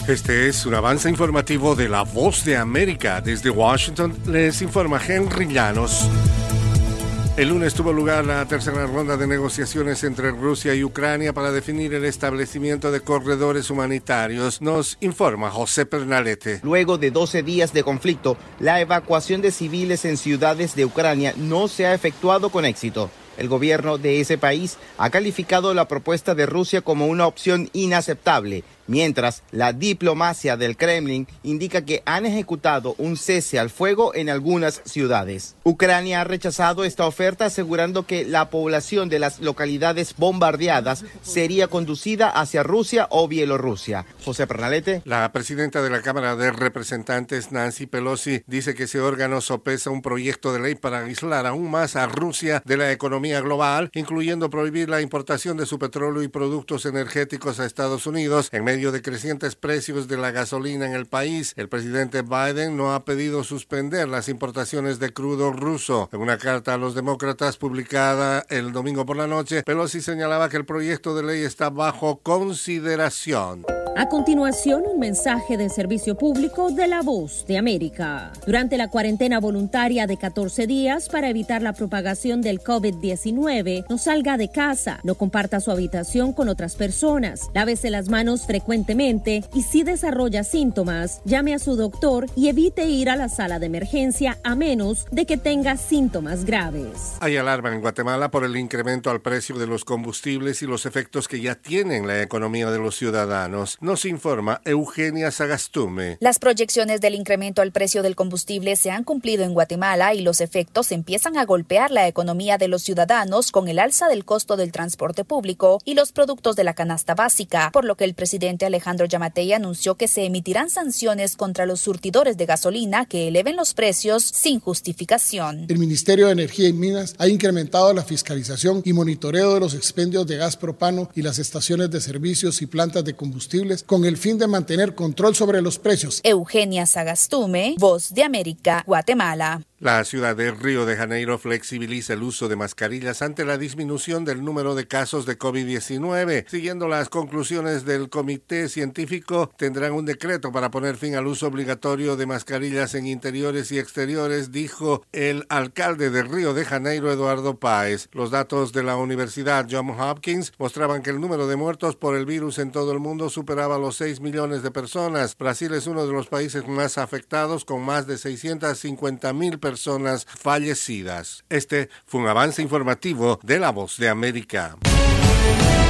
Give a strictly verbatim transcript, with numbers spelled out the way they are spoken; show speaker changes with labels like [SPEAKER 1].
[SPEAKER 1] Este es un avance informativo de La Voz de América. Desde Washington les informa Henry Llanos. El lunes tuvo lugar la tercera ronda de negociaciones entre Rusia y Ucrania para definir el establecimiento de corredores humanitarios. Nos informa José Pernalete.
[SPEAKER 2] Luego de doce días de conflicto, la evacuación de civiles en ciudades de Ucrania no se ha efectuado con éxito. El gobierno de ese país ha calificado la propuesta de Rusia como una opción inaceptable, mientras la diplomacia del Kremlin indica que han ejecutado un cese al fuego en algunas ciudades. Ucrania ha rechazado esta oferta, asegurando que la población de las localidades bombardeadas sería conducida hacia Rusia o Bielorrusia. José Pernalete.
[SPEAKER 1] La presidenta de la Cámara de Representantes, Nancy Pelosi, dice que ese órgano sopesa un proyecto de ley para aislar aún más a Rusia de la economía global, incluyendo prohibir la importación de su petróleo y productos energéticos a Estados Unidos en medio de crecientes precios de la gasolina en el país. El presidente Biden no ha pedido suspender las importaciones de crudo ruso. En una carta a los demócratas publicada el domingo por la noche, Pelosi señalaba que el proyecto de ley está bajo consideración.
[SPEAKER 3] A continuación, un mensaje de servicio público de La Voz de América. Durante la cuarentena voluntaria de catorce días para evitar la propagación del COVID diecinueve, no salga de casa, no comparta su habitación con otras personas, lávese las manos frecuentemente y si desarrolla síntomas, llame a su doctor y evite ir a la sala de emergencia a menos de que tenga síntomas graves.
[SPEAKER 1] Hay alarma en Guatemala por el incremento al precio de los combustibles y los efectos que ya tienen la economía de los ciudadanos. Nos informa Eugenia Sagastume.
[SPEAKER 4] Las proyecciones del incremento al precio del combustible se han cumplido en Guatemala y los efectos empiezan a golpear la economía de los ciudadanos con el alza del costo del transporte público y los productos de la canasta básica, por lo que el presidente Alejandro Yamatei anunció que se emitirán sanciones contra los surtidores de gasolina que eleven los precios sin justificación.
[SPEAKER 5] El Ministerio de Energía y Minas ha incrementado la fiscalización y monitoreo de los expendios de gas propano y las estaciones de servicios y plantas de combustible con el fin de mantener control sobre los precios.
[SPEAKER 4] Eugenia Sagastume, Voz de América, Guatemala.
[SPEAKER 1] La ciudad de Río de Janeiro flexibiliza el uso de mascarillas ante la disminución del número de casos de COVID diecinueve. Siguiendo las conclusiones del comité científico, tendrán un decreto para poner fin al uso obligatorio de mascarillas en interiores y exteriores, dijo el alcalde de Río de Janeiro, Eduardo Páez. Los datos de la Universidad Johns Hopkins mostraban que el número de muertos por el virus en todo el mundo superaba los seis millones de personas. Brasil es uno de los países más afectados, con más de seiscientas cincuenta mil personas personas fallecidas. Este fue un avance informativo de La Voz de América.